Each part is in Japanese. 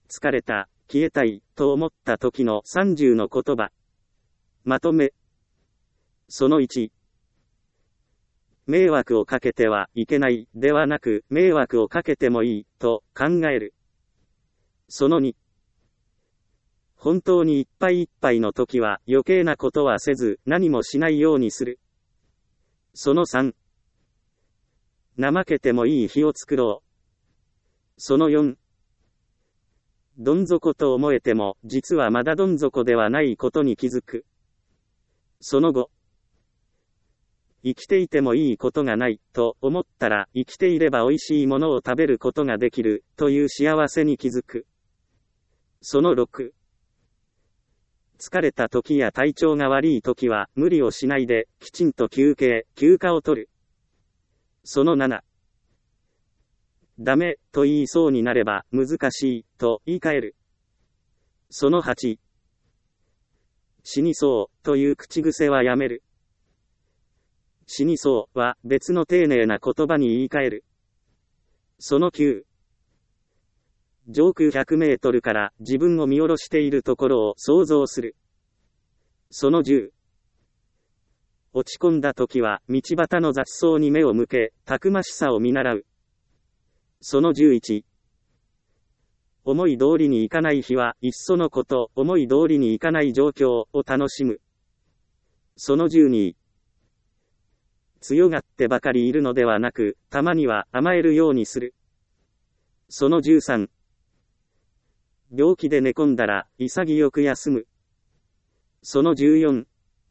疲れた、消えたい、と思った時の30の言葉。まとめ。その1。迷惑をかけてはいけない、ではなく、迷惑をかけてもいい、と考える。その2。本当にいっぱいいっぱいの時は余計なことはせず、何もしないようにする。その3。怠けてもいい日を作ろう。その4。どん底と思えても、実はまだどん底ではないことに気づく。その5。生きていてもいいことがない、と思ったら、生きていれば美味しいものを食べることができる、という幸せに気づく。その6。疲れた時や体調が悪い時は、無理をしないで、きちんと休暇を取る。その7。ダメ、と言いそうになれば、難しい、と言い換える。その8。死にそう、という口癖はやめる。死にそうは別の丁寧な言葉に言い換える。その9。上空100メートルから自分を見下ろしているところを想像する。その10。落ち込んだ時は道端の雑草に目を向け、たくましさを見習う。その11。思い通りにいかない日はいっそのこと、思い通りにいかない状況を楽しむ。その12。強がってばかりいるのではなく、たまには甘えるようにする。その13。病気で寝込んだら、潔く休む。その14。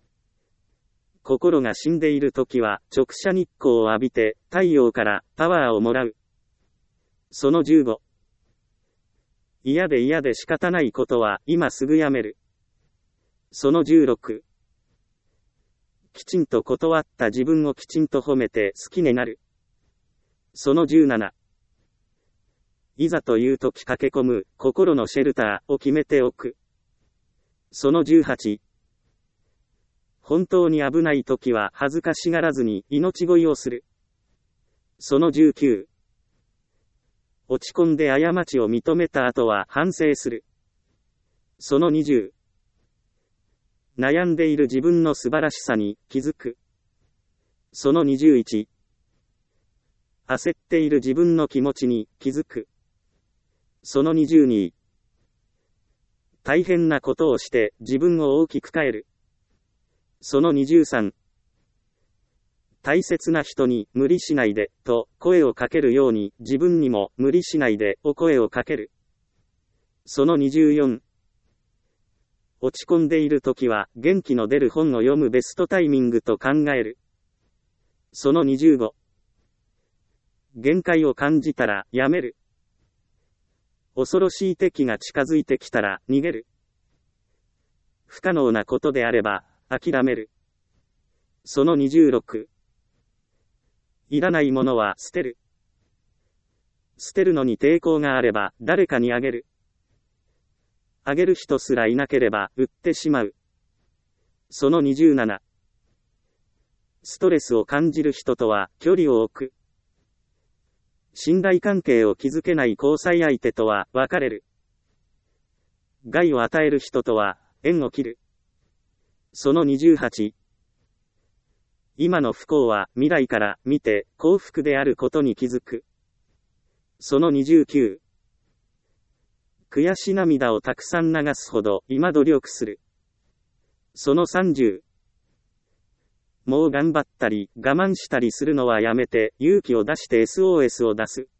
心が死んでいるときは、直射日光を浴びて、太陽からパワーをもらう。その15。嫌で仕方ないことは、今すぐやめる。その16。きちんと断った自分をきちんと褒めて好きになる。その17。いざという時駆け込む、心のシェルターを決めておく。その18。本当に危ない時は恥ずかしがらずに命乞いをする。その19。落ち込んで過ちを認めた後は反省する。その20。悩んでいる自分の素晴らしさに気づく。その21。焦っている自分の気持ちに気づく。その22。大変なことをして自分を大きく変える。その23。大切な人に無理しないでと声をかけるように自分にも無理しないでお声をかける。その24。落ち込んでいる時は元気の出る本を読むベストタイミングと考える。その25。限界を感じたらやめる。恐ろしい敵が近づいてきたら逃げる。不可能なことであれば諦める。その26。いらないものは捨てる。捨てるのに抵抗があれば誰かにあげる。あげる人すらいなければ売ってしまう。その27。ストレスを感じる人とは距離を置く。信頼関係を築けない交際相手とは別れる。害を与える人とは縁を切る。その28。今の不幸は未来から見て幸福であることに気づく。その29。悔し涙をたくさん流すほど今努力する。その30。もう頑張ったり我慢したりするのはやめて勇気を出して SOS を出す。